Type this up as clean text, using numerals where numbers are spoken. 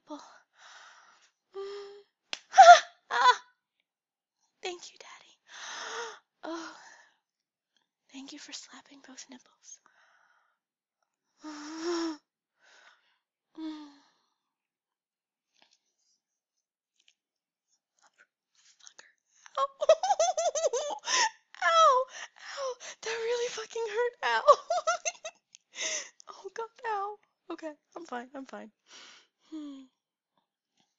nipple. Ah, ah, thank you, Daddy. Oh, thank you for slapping those nipples. Fucker. Ow. Ow! Ow! That really fucking hurt. Ow! Oh god, ow. Okay, I'm fine.